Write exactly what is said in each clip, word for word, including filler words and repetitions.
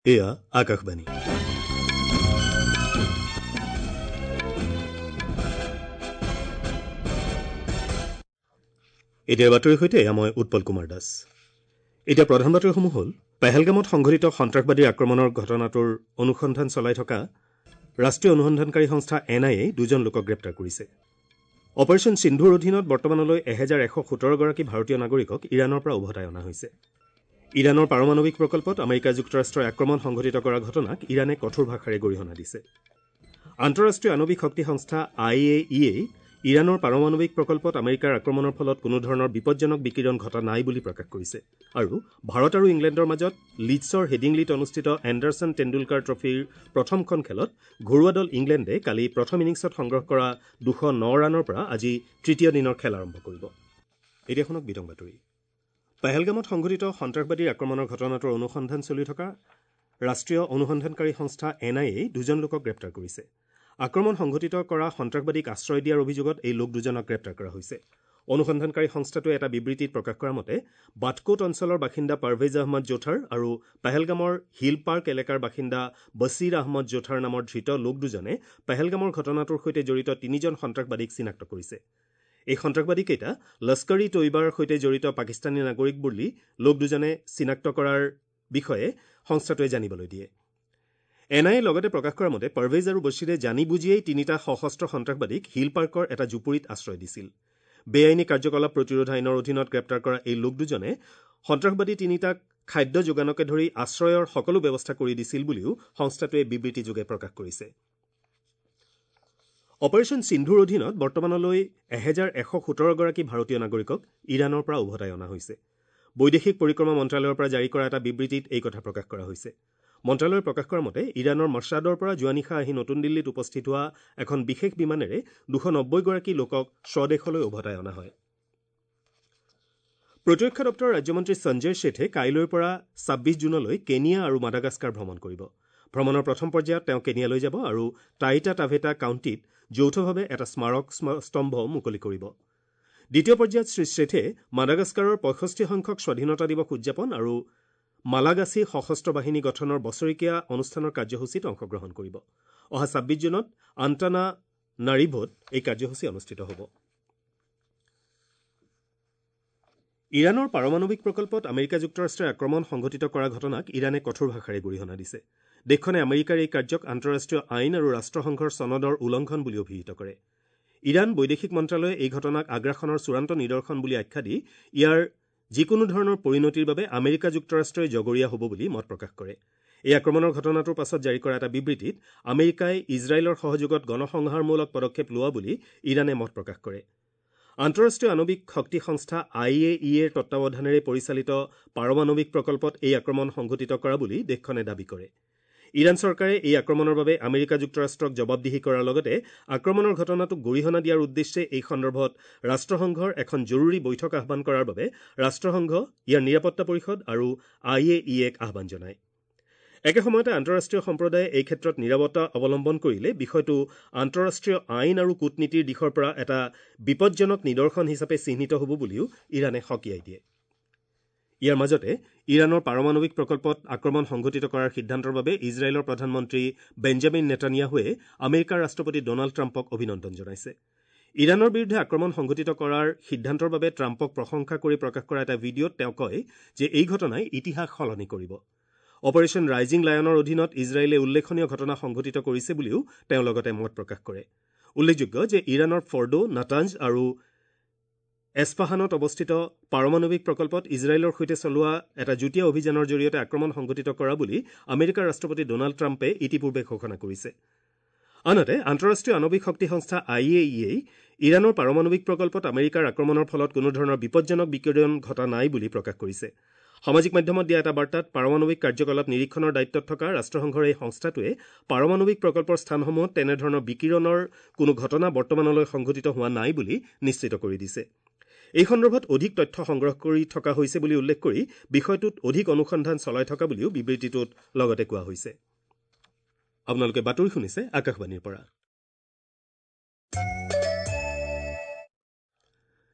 এয়া আকাশবাণী। এতিয়াৰ বাতৰিৰ সৈতে মই উৎপল কুমাৰ দাস। এতিয়া প্ৰধান বাতৰিসমূহ হ'ল, পেহেলগামত সংঘটিত সন্ত্ৰাসবাদী আক্ৰমণৰ ঘটনাটোৰ অনুসন্ধান চলাই থকা ৰাষ্ট্ৰীয় অনুসন্ধানকাৰী সংস্থা এন আই এ দুজন লোকক গ্ৰেপ্তাৰ কৰিছে। অপাৰেশ্যন সিন্ধুৰ অধীনত বৰ্তমানলৈ এহেজাৰ এশ সোতৰগৰাকী ভাৰতীয় নাগৰিকক ইৰাণৰ পৰা উভতাই অনা হৈছে। ইৰাণৰ পাৰমাণৱিক প্ৰকল্পত আমেৰিকা যুক্তৰাষ্ট্ৰই আক্ৰমণ সংঘটিত কৰা ঘটনাক ইৰাণে কঠোৰ ভাষাৰে গৰিহণা দিছে। আন্তঃৰাষ্ট্ৰীয় আণৱিক শক্তি সংস্থা আই এ ই এ ইৰাণৰ পাৰমাণৱিক প্ৰকল্পত আমেৰিকাৰ আক্ৰমণৰ ফলত কোনো ধৰণৰ বিপজ্জনক বিকিৰণ ঘটা নাই বুলি প্ৰকাশ কৰিছে আৰু ভাৰত আৰু ইংলেণ্ডৰ মাজত লিডছৰ হেডিংলিত অনুষ্ঠিত এণ্ডাৰছন টেণ্ডুলকাৰ ট্ৰফীৰ প্ৰথমখন খেলত ঘৰুৱা দল ইংলেণ্ডে কালি প্ৰথম ইনিংছত সংগ্ৰহ কৰা দুশ ন ৰানৰ পৰা আজি তৃতীয় দিনৰ খেল আৰম্ভ কৰিব। এতিয়া শুনক বিতং বাতৰি। পেহেলগামত সংঘটিত সন্ত্ৰাসবাদীৰ আক্ৰমণৰ ঘটনাটোৰ অনুসন্ধান চলি থকা ৰাষ্ট্ৰীয় অনুসন্ধানকাৰী সংস্থা এন আই এ দুজন লোকক গ্ৰেপ্তাৰ কৰিছে। আক্ৰমণ সংঘটিত কৰা সন্ত্ৰাসবাদীক আশ্ৰয় দিয়াৰ অভিযোগত এই লোক দুজনক গ্ৰেপ্তাৰ কৰা হৈছে। অনুসন্ধানকাৰী সংস্থাটোৱে এটা বিবৃতিত প্ৰকাশ কৰা মতে বাটকোট অঞ্চলৰ বাসিন্দা পাৰভেজ আহমদ জোথাৰ আৰু পেহেলগামৰ হিল পাৰ্ক এলেকাৰ বাসিন্দা বছিৰ আহমদ জোথাৰ নামৰ ধৃত লোক দুজনে পেহেলগামৰ ঘটনাটোৰ সৈতে জড়িত তিনিজন সন্ত্ৰাসবাদীক চিনাক্ত কৰিছে। এই সন্ত্ৰাসবাদীকেইটা লস্কৰ ই তৈবাৰ সৈতে জড়িত পাকিস্তানী নাগৰিক বুলি লোক দুজনে চিনাক্ত কৰাৰ বিষয়ে সংস্থাটোৱে জানিবলৈ দিয়ে। এন আই এ লগতে প্ৰকাশ কৰা মতে পাৰভেজ আৰু বছিৰে জানি বুজিয়েই তিনিটা সশস্ত্ৰ সন্ত্ৰাসবাদীক হিল পাৰ্কৰ এটা জুপুৰিত আশ্ৰয় দিছিল। বেআইনী কাৰ্যকলাপ প্ৰতিৰোধ আইনৰ অধীনত গ্ৰেপ্তাৰ কৰা এই লোক দুজনে সন্ত্ৰাসবাদী তিনিটাক খাদ্য যোগানকে ধৰি আশ্ৰয়ৰ সকলো ব্যৱস্থা কৰি দিছিল বুলিও সংস্থাটোৱে বিবৃতিযোগে প্ৰকাশ কৰিছে। অপাৰেশ্যন সিন্ধুৰ অধীনত বৰ্তমানলৈ এহেজাৰ এশ সোতৰগৰাকী ভাৰতীয় নাগৰিকক ইৰাণৰ পৰা উভতাই অনা হৈছে। বৈদেশিক পৰিক্ৰমা মন্ত্ৰালয়ৰ পৰা জাৰি কৰা এটা বিবৃতিত এই কথা প্ৰকাশ কৰা হৈছে। মন্ত্ৰালয়ে প্ৰকাশ কৰা মতে ইৰাণৰ মছাদৰ পৰা যোৱা নিশা আহি নতুন দিল্লীত উপস্থিত হোৱা এখন বিশেষ বিমানেৰে দুশ নব্বৈগৰাকী লোকক স্বদেশলৈ উভতাই অনা হয়। প্ৰতিৰক্ষা দপ্তৰৰ ৰাজ্যমন্ত্ৰী সঞ্জয় শেঠে কাইলৈৰ পৰা ছাব্বিছ জুনলৈ কেনিয়া আৰু মাডাগাস্কাৰ ভ্ৰমণ কৰিব। ভ্ৰমণৰ প্ৰথম পৰ্যায়ত তেওঁ কেনিয়ালৈ যাব আৰু টাইটা টাভেটা কাউণ্টিত যৌথভাৱে এটা স্মাৰক স্তম্ভ মুকলি কৰিব। দ্বিতীয় পৰ্যায়ত শ্ৰীশ্বেঠে মাডাগাস্কাৰৰ পঁয়ষষ্ঠি সংখ্যক স্বাধীনতা দিৱস উদযাপন আৰু মালাগাছী সশস্ত্ৰ বাহিনী গঠনৰ বছৰেকীয়া অনুষ্ঠানৰ কাৰ্যসূচীত অংশগ্ৰহণ কৰিব। অহা ছাব্বিছ জুনত আণ্টানা নাৰিভোত এই কাৰ্যসূচী অনুষ্ঠিত হ'ব। ইৰাণৰ পাৰমাণৱিক প্ৰকল্পত আমেৰিকা যুক্তৰাষ্ট্ৰই আক্ৰমণ সংঘটিত কৰা ঘটনাক ইৰাণে কঠোৰ ভাষাৰে গৰিহণা দিছে। দেশখনে আমেৰিকাৰ এই কাৰ্যক আন্তঃৰাষ্ট্ৰীয় আইন আৰু ৰাষ্ট্ৰসংঘৰ চনদৰ উলংঘন বুলি অভিহিত কৰে। ইৰাণ বৈদেশিক মন্ত্ৰালয়ে এই ঘটনাক আগ্ৰাসনৰ চূড়ান্ত নিদৰ্শন বুলি আখ্যা দি ইয়াৰ যিকোনো ধৰণৰ পৰিণতিৰ বাবে আমেৰিকা যুক্তৰাষ্ট্ৰই জগৰীয়া হ'ব বুলি মত প্ৰকাশ কৰে। এই আক্ৰমণৰ ঘটনাটোৰ পাছত জাৰি কৰা এটা বিবৃতিত আমেৰিকাই ইজৰাইলৰ সহযোগত গণসংহাৰমূলক পদক্ষেপ লোৱা বুলি ইৰাণে মত প্ৰকাশ কৰে। আন্তঃৰাষ্ট্ৰীয় আণৱিক শক্তি সংস্থা আই এ ই এৰ তত্বাৱধানেৰে পৰিচালিত পাৰমাণৱিক প্ৰকল্পত এই আক্ৰমণ সংঘটিত কৰা বুলি দেশখনে দাবী কৰে। ইৰাণ চৰকাৰে এই আক্ৰমণৰ বাবে আমেৰিকা যুক্তৰাষ্ট্ৰক জবাবদিহি কৰাৰ লগতে আক্ৰমণৰ ঘটনাটোক গৰিহণা দিয়াৰ উদ্দেশ্যে এই সন্দৰ্ভত ৰাষ্ট্ৰসংঘৰ এখন জৰুৰী বৈঠক আহ্বান কৰাৰ বাবে ৰাষ্ট্ৰসংঘ, ইয়াৰ নিৰাপত্তা পৰিষদ আৰু আই এ ই এক আহ্বান জনায়। একে সময়তে আন্তঃৰাষ্ট্ৰীয় সম্প্ৰদায়ে এই ক্ষেত্ৰত নীৰৱতা অৱলম্বন কৰিলে বিষয়টো আন্তঃৰাষ্ট্ৰীয় আইন আৰু কূটনীতিৰ দিশৰ পৰা এটা বিপজ্জনক নিদৰ্শন হিচাপে চিহ্নিত হ'ব বুলিও ইৰাণে সকীয়াই দিয়ে। ইয়াৰ মাজতে ইৰাণৰ পাৰমাণৱিক প্ৰকল্পত আক্ৰমণ সংঘটিত কৰাৰ সিদ্ধান্তৰ বাবে ইজৰাইলৰ প্ৰধানমন্ত্ৰী বেঞ্জামিন নেতানিয়াহুৱে আমেৰিকাৰ ৰাষ্ট্ৰপতি ডনাল্ড ট্ৰাম্পক অভিনন্দন জনাইছে। ইৰাণৰ বিৰুদ্ধে আক্ৰমণ সংঘটিত কৰাৰ সিদ্ধান্তৰ বাবে ট্ৰাম্পক প্ৰশংসা কৰি প্ৰকাশ কৰা এটা ভিডিঅ'ত তেওঁ কয় যে এই ঘটনাই ইতিহাস সলনি কৰিব। অপাৰেশ্যন ৰাইজিং লায়নৰ অধীনত ইজৰাইলে উল্লেখনীয় ঘটনা সংঘটিত কৰিছে বুলিও তেওঁ লগতে মত প্ৰকাশ কৰে। উল্লেখযোগ্য যে ইৰাণৰ ফৰ্ডো, নাটাঞ্জ আৰু এছফাহানত অৱস্থিত পাৰমাণৱিক প্ৰকল্পত ইজৰাইলৰ সৈতে চলোৱা এটা যুটীয়া অভিযানৰ জৰিয়তে আক্ৰমণ সংঘটিত কৰা বুলি আমেৰিকাৰ ৰাষ্ট্ৰপতি ডনাল্ড ট্ৰাম্পে ইতিপূৰ্বে ঘোষণা কৰিছে। আনহাতে আন্তঃৰাষ্ট্ৰীয় আণৱিক শক্তি সংস্থা আই এ ই এ ইৰাণৰ পাৰমাণৱিক প্ৰকল্পত আমেৰিকাৰ আক্ৰমণৰ ফলত কোনো ধৰণৰ বিপজ্জনক বিকিৰণ ঘটা নাই বুলি প্ৰকাশ কৰিছে। সামাজিক মাধ্যমত দিয়া এটা বাৰ্তাত পাৰমাণৱিক কাৰ্যকলাপ নিৰীক্ষণৰ দায়িত্বত থকা ৰাষ্ট্ৰসংঘৰ এই সংস্থাটোৱে পাৰমাণৱিক প্ৰকল্পৰ স্থানসমূহত তেনেধৰণৰ বিকিৰণৰ কোনো ঘটনা বৰ্তমানলৈ সংঘটিত হোৱা নাই বুলি নিশ্চিত কৰি দিছে। এই সন্দৰ্ভত অধিক তথ্য সংগ্ৰহ কৰি থকা হৈছে বুলি উল্লেখ কৰি বিষয়টোত অধিক অনুসন্ধান চলাই থকা বুলিও বিবৃতিটোত লগতে কোৱা হৈছে। আপোনালোকে বাতৰি শুনিছে আকাশবাণীৰ পৰা।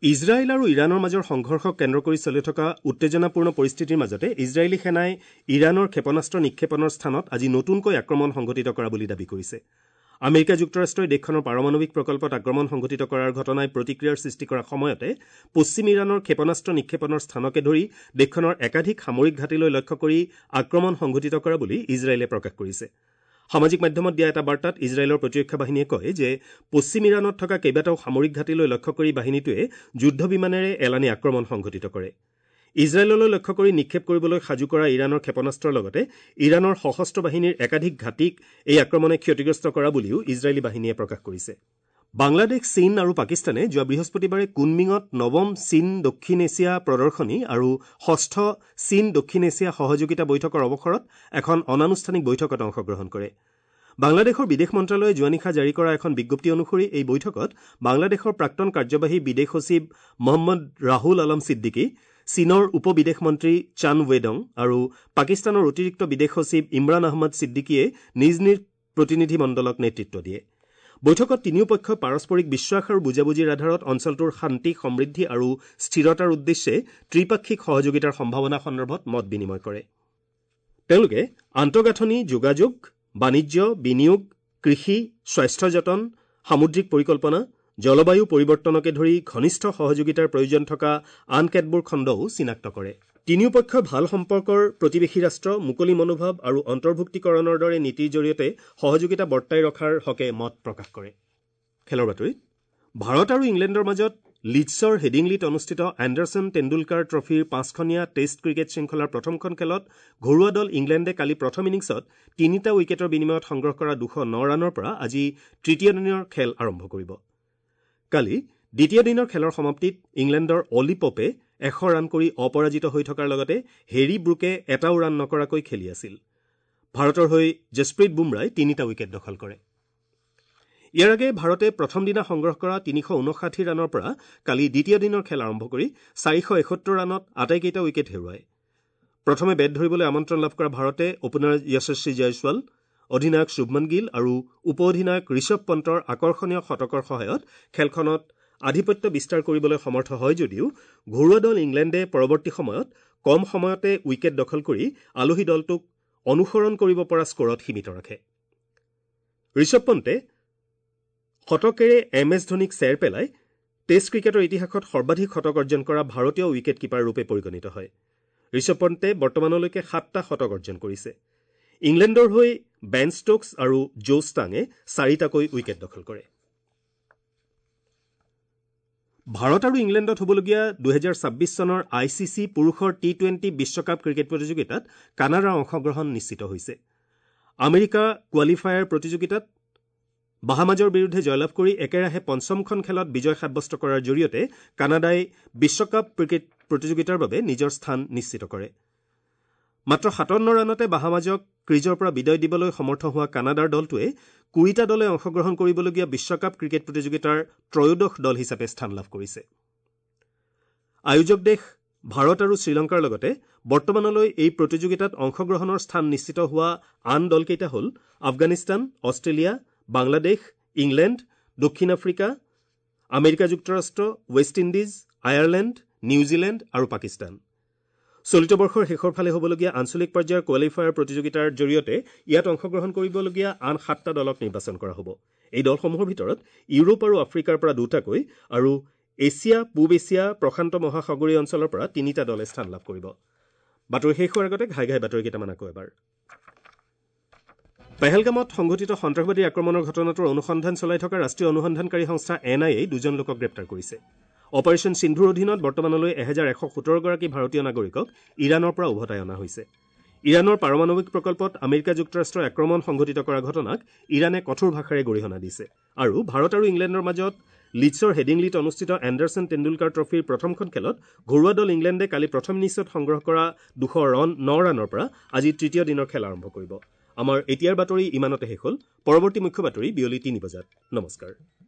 ইজৰাইল আৰু ইৰাণৰ মাজৰ সংঘৰ্ষক কেন্দ্ৰ কৰি চলি থকা উত্তেজনাপূৰ্ণ পৰিস্থিতিৰ মাজতে ইজৰাইলী সেনাই ইৰাণৰ ক্ষেপণাস্ত্ৰ নিক্ষেপণৰ স্থানত আজি নতুনকৈ আক্ৰমণ সংঘটিত কৰা বুলি দাবী কৰিছে। আমেৰিকা যুক্তৰাষ্ট্ৰই দেশখনৰ পাৰমাণৱিক প্ৰকল্পত আক্ৰমণ সংঘটিত কৰাৰ ঘটনাই প্ৰতিক্ৰিয়াৰ সৃষ্টি কৰাৰ সময়তে পশ্চিম ইৰাণৰ ক্ষেপণাস্ত্ৰ নিক্ষেপণৰ স্থানকে ধৰি দেশখনৰ একাধিক সামৰিক ঘাটিলৈ লক্ষ্য কৰি আক্ৰমণ সংঘটিত কৰা বুলি ইজৰাইলে প্ৰকাশ কৰিছে। সামাজিক মাধ্যমত দিয়া এটা বাৰ্তাত ইজৰাইলৰ প্ৰতিৰক্ষা বাহিনীয়ে কয় যে পশ্চিম ইৰাণত থকা কেইবাটাও সামৰিক ঘাটিলৈ লক্ষ্য কৰি বাহিনীটোৱে যুদ্ধ বিমানেৰে এলানি আক্ৰমণ সংঘটিত কৰে। ইজৰাইললৈ লক্ষ্য কৰি নিক্ষেপ কৰিবলৈ সাজু কৰা ইৰাণৰ ক্ষেপণাস্ত্ৰৰ লগতে ইৰাণৰ সশস্ত্ৰ বাহিনীৰ একাধিক ঘাটিক এই আক্ৰমণে ক্ষতিগ্ৰস্ত কৰা বুলিও ইজৰাইলী বাহিনীয়ে প্ৰকাশ কৰিছে। বাংলাদেশ, চীন আৰু পাকিস্তানে যোৱা বৃহস্পতিবাৰে কুনমিঙত নৱম চীন দক্ষিণ এছিয়া প্ৰদৰ্শনী আৰু ষষ্ঠ চীন দক্ষিণ এছিয়া সহযোগিতা বৈঠকৰ অৱসৰত এখন অনানুষ্ঠানিক বৈঠকত অংশগ্ৰহণ কৰে। বাংলাদেশৰ বিদেশ মন্ত্ৰালয়ে যোৱা নিশা জাৰি কৰা এখন বিজ্ঞপ্তি অনুসৰি এই বৈঠকত বাংলাদেশৰ প্ৰাক্তন কাৰ্যবাহী বিদেশ সচিব মহম্মদ ৰাহুল আলম ছিদ্দিকী, চীনৰ উপ বিদেশ মন্ত্ৰী চান ৱেডং আৰু পাকিস্তানৰ অতিৰিক্ত বিদেশ সচিব ইমৰান আহমদ ছিদ্দিকীয়ে নিজ নিজ প্ৰতিনিধি মণ্ডলক নেতৃত্ব দিয়ে। বৈঠকত তিনিও পক্ষই পাৰস্পৰিক বিশ্বাস আৰু বুজাবুজিৰ আধাৰত অঞ্চলটোৰ শান্তি, সমৃদ্ধি আৰু স্থিৰতাৰ উদ্দেশ্যে ত্ৰিপাক্ষিক সহযোগিতাৰ সম্ভাৱনা সন্দৰ্ভত মত বিনিময় কৰে। তেওঁলোকে আন্তঃগাঁথনি, যোগাযোগ, বাণিজ্য, বিনিয়োগ, কৃষি, স্বাস্থ্য যতন, সামুদ্ৰিক পৰিকল্পনা, জলবায়ু পৰিৱৰ্তনকে ধৰি ঘনিষ্ঠ সহযোগিতাৰ প্ৰয়োজন থকা আন কেতবোৰ খণ্ডও চিনাক্ত কৰে। তিনিওপক্ষই ভাল সম্পৰ্কৰ প্ৰতিবেশী ৰাষ্ট্ৰ, মুকলি মনোভাৱ আৰু অন্তৰ্ভুক্তিকৰণৰ দৰে নীতিৰ জৰিয়তে সহযোগিতা বৰ্তাই ৰখাৰ হকে মত প্ৰকাশ কৰে। খেলৰ বাতৰিত ভাৰত আৰু ইংলেণ্ডৰ মাজত লিডছৰ হেডিংলিত অনুষ্ঠিত এণ্ডাৰছন তেণ্ডুলকাৰ ট্ৰফীৰ পাঁচখনীয়া টেষ্ট ক্ৰিকেট শৃংখলাৰ প্ৰথমখন খেলত ঘৰুৱা দল ইংলেণ্ডে কালি প্ৰথম ইনিংছত তিনিটা উইকেটৰ বিনিময়ত সংগ্ৰহ কৰা দুশ ন ৰানৰ পৰা আজি তৃতীয় দিনৰ খেল আৰম্ভ কৰিব। কালি দ্বিতীয় দিনৰ খেলৰ সমাপ্তিত ইংলেণ্ডৰ অলি পপে এশ ৰান কৰি অপৰাজিত হৈ থকাৰ লগতে হেৰি ব্ৰুকে এটাও ৰান নকৰাকৈ খেলি আছিল। ভাৰতৰ হৈ জছপ্ৰীত বুমৰাই তিনিটা উইকেট দখল কৰে। ইয়াৰ আগেয়ে ভাৰতে প্ৰথম দিনা সংগ্ৰহ কৰা তিনিশ ঊনষাঠি ৰানৰ পৰা কালি দ্বিতীয় দিনৰ খেল আৰম্ভ কৰি চাৰিশ এসত্তৰ ৰানত আটাইকেইটা উইকেট হেৰুৱায়। প্ৰথমে বেট ধৰিবলৈ আমন্ত্ৰণ লাভ কৰা ভাৰতে অপেনাৰ যশস্বী জয়ছৱাল, অধিনায়ক শুভমন গিল আৰু উপ অধিনায়ক ঋষভ পন্তৰ আকৰ্ষণীয় শতকৰ সহায়ত খেলখনত আধিপত্য বিস্তাৰ কৰিবলৈ সমৰ্থ হয় যদিও ঘৰুৱা দল ইংলেণ্ডে পৰৱৰ্তী সময়ত কম সময়তে উইকেট দখল কৰি আলহী দলটোক অনুসৰণ কৰিব পৰা স্কৰত সীমিত ৰাখে। ঋষভ পন্তে শতকেৰে এম এছ ধোনীক চেৰ পেলাই টেষ্ট ক্ৰিকেটৰ ইতিহাসত সৰ্বাধিক শতক অৰ্জন কৰা ভাৰতীয় উইকেট কিপাৰ ৰূপে পৰিগণিত হয়। ঋষভ পন্তে বৰ্তমানলৈকে সাতটা শতক অৰ্জন কৰিছে। ইংলেণ্ডৰ হৈ বেন ষ্টোকছ আৰু জো ষ্টাঙে চাৰিটাকৈ উইকেট দখল কৰে। ভাৰত আৰু ইংলেণ্ডত হ'বলগীয়া দুহেজাৰ ছাব্বিছ চনৰ আই চি চি পুৰুষৰ টি টুৱেণ্টি বিশ্বকাপ ক্ৰিকেট প্ৰতিযোগিতাত কানাডাৰ অংশগ্ৰহণ নিশ্চিত হৈছে। আমেৰিকা কোৱালিফায়াৰ প্ৰতিযোগিতাত বাহামাজৰ বিৰুদ্ধে জয়লাভ কৰি একেৰাহে পঞ্চমখন খেলত বিজয় সাব্যস্ত কৰাৰ জৰিয়তে কানাডাই বিশ্বকাপ ক্ৰিকেট প্ৰতিযোগিতাৰ বাবে নিজৰ স্থান নিশ্চিত কৰে। মাত্ৰ সাতাৱন্ন ৰানতে বাহামাজক ক্ৰিজৰ পৰা বিদায় দিবলৈ সমৰ্থ হোৱা কানাডাৰ দলটোৱে কুৰিটা দলে অংশগ্ৰহণ কৰিবলগীয়া বিশ্বকাপ ক্ৰিকেট প্ৰতিযোগিতাৰ ত্ৰয়োদশ দল হিচাপে স্থান লাভ কৰিছে। আয়োজক দেশ ভাৰত আৰু শ্ৰীলংকাৰ লগতে বৰ্তমানলৈ এই প্ৰতিযোগিতাত অংশগ্ৰহণৰ স্থান নিশ্চিত হোৱা আন দলকেইটা হ'ল আফগানিস্তান, অষ্ট্ৰেলিয়া, বাংলাদেশ, ইংলেণ্ড, দক্ষিণ আফ্ৰিকা, আমেৰিকা যুক্তৰাষ্ট্ৰ, ৱেষ্ট ইণ্ডিজ, আয়াৰলেণ্ড, নিউজিলেণ্ড আৰু পাকিস্তান। চলিত বৰ্ষৰ শেষৰ ফালে হ'বলগীয়া আঞ্চলিক পৰ্যায়ৰ কোৱালিফায়াৰ প্ৰতিযোগিতাৰ জৰিয়তে ইয়াত অংশগ্ৰহণ কৰিবলগীয়া আন সাতটা দলক নিৰ্বাচন কৰা হ'ব। এই দলসমূহৰ ভিতৰত ইউৰোপ আৰু আফ্ৰিকাৰ পৰা দুটাকৈ আৰু এছিয়া, পূব এছিয়া, প্ৰশান্ত মহাসাগৰীয় অঞ্চলৰ পৰা তিনিটা দলে স্থান লাভ কৰিব। বাতৰি শেষ হোৱাৰ আগতে ঘাই ঘাই বাতৰি কেইটামান আকৌ এবাৰ। পেহেলগামত সংঘটিত সন্ত্ৰাসবাদী আক্ৰমণৰ ঘটনাটোৰ অনুসন্ধান চলাই থকা ৰাষ্ট্ৰীয় অনুসন্ধানকাৰী সংস্থা এন আই এ দুজন লোকক গ্ৰেপ্তাৰ কৰিছে। অপাৰেশ্যন সিন্ধুৰ অধীনত বৰ্তমানলৈ এহেজাৰ এশ সোতৰগৰাকী ভাৰতীয় নাগৰিকক ইৰাণৰ পৰা উভতাই অনা হৈছে। ইৰাণৰ পাৰমাণৱিক প্ৰকল্পত আমেৰিকা যুক্তৰাষ্ট্ৰই আক্ৰমণ সংঘটিত কৰা ঘটনাক ইৰাণে কঠোৰ ভাষাৰে গৰিহণা দিছে আৰু ভাৰত আৰু ইংলেণ্ডৰ মাজত লিডছৰ হেডিংলিত অনুষ্ঠিত এণ্ডাৰছন তেণ্ডুলকাৰ ট্ৰফীৰ প্ৰথমখন খেলত ঘৰুৱা দল ইংলেণ্ডে কালি প্ৰথম ইনিংছত সংগ্ৰহ কৰা দুশ ন ৰানৰ পৰা আজি তৃতীয় দিনৰ খেল আৰম্ভ কৰিব। আমাৰ এতিয়াৰ বাতৰি ইমানতে শেষ হ'ল। পৰৱৰ্তী মুখ্য বাতৰি বিয়লি তিনি বজাত। নমস্কাৰ।